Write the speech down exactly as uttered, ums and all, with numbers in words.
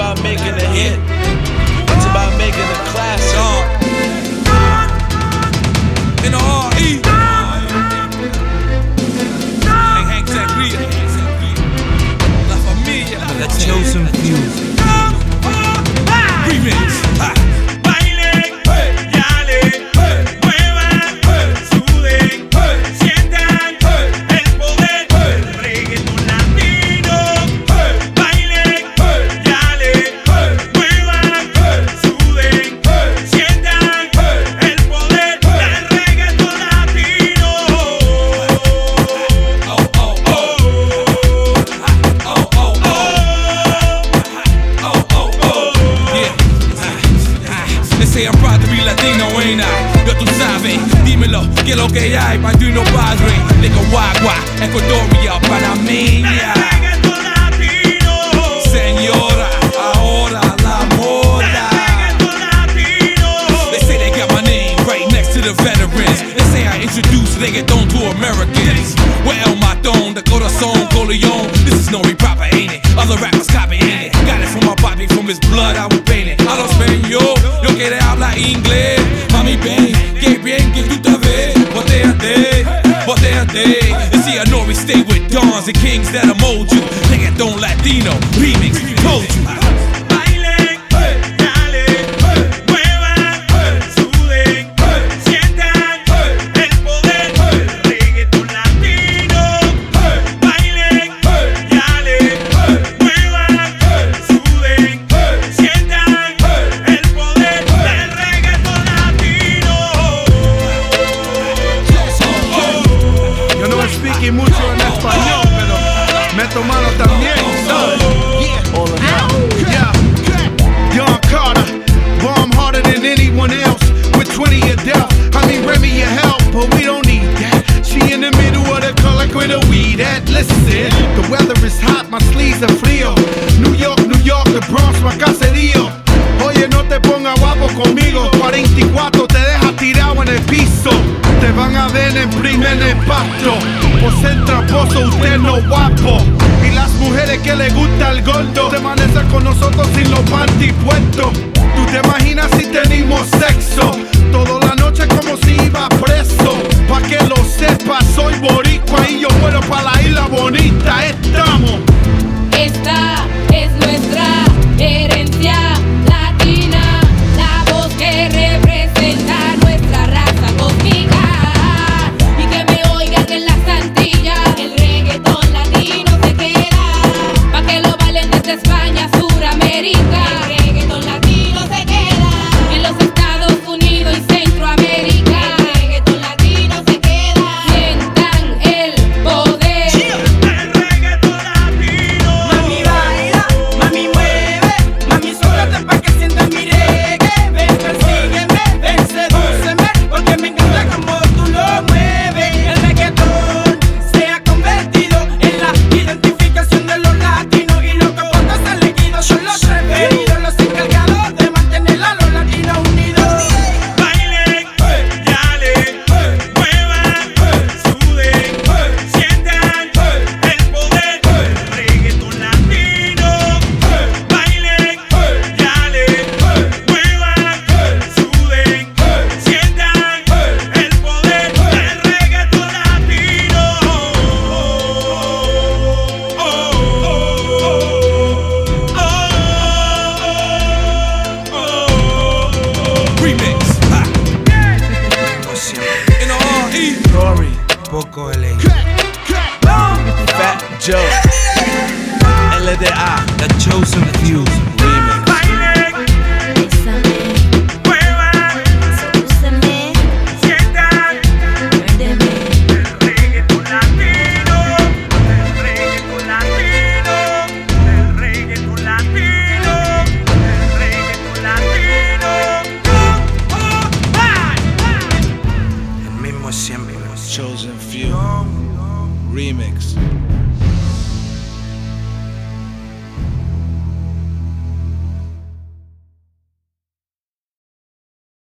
about making a hit. It's about making a classic. In the R E Hank Sangria, La Familia, The Chosen Few. Remix. Ha. Dímelo, que lo que hay, Padrino Padre, Nicaragua, Ecuadoria, Panameña. Señora, ahora la moda. They say they got my name right next to the veterans. They say I introduced reggaeton to Americans. Well, El Matón, the Corazón, Coleon. This is no proper, ain't it? Other rappers copying it. Got it from my body, from his blood, I was painted. A los español, yo quiero hablar inglés. Mami, ven, que bien que tú te ves. Botéate, botéate. You see, I know we stay with dons and kings that'll mold you. Reggaeton Latino, remix, told you. Mucho en español, pero meto mano también, ¿sabes? Yeah, yeah. Young Carter, bomb harder than anyone else. With twenty of death, I mean Remy your help, but we don't need that. She in the middle of the color with a weed at. Listen, the weather is hot, my sleeves are frío. New York, New York, the Bronx, my caserío. Oye, no te pongas guapo conmigo. cuarenta y cuatro te deja tirado en el piso. Te van a ver en primer impacto. Por ser tramposo, usted no guapo. Y las mujeres que le gusta el gordo se amanecen con nosotros sin los panty puestos. Tú te imaginas si tenemos sexo toda la noche como si iba preso. Pa' que lo sepas, soy boricua y yo vuelo pa' la isla bonita. Estamos. Esta es nuestra herencia latina, la voz que representa nuestra raza cósmica. Y que me oigan en las Antillas, el reggaetón latino se queda, pa' que lo bailen desde España, Suramérica. El reggaetón latino se queda en los Estados Unidos y Centroamérica. El reggaetón latino se queda, sientan el poder. El reggaetón latino. Mami baila, mami mueve, mami sóbrate pa' que sientas mi reggae. Ven, persígueme, ven, sedúceme, porque me encanta como tú lo mueves. El reggaetón se ha convertido en la identificación de los latinos, y los que pocos han elegido son los preferidos, los encargados de mantener a los latinos unidos. Bailen, yale, muevan, suden, sientan el poder del reggaetón latino. Bailen, yale, muevan, suden, sientan el poder del reggaetón latino. Remix. Ha. In the R E Rory, poco L A. Fat Joe, L D A, The Chosen Few. remix. Bésame, muevan, sedúceme, sientan muérdeme. el reggaetón latino, el reggaetón latino, el reggaetón latino, el reggaetón latino. Oh, oh, ay, ay. El mismo siempre. Chosen Few, remix.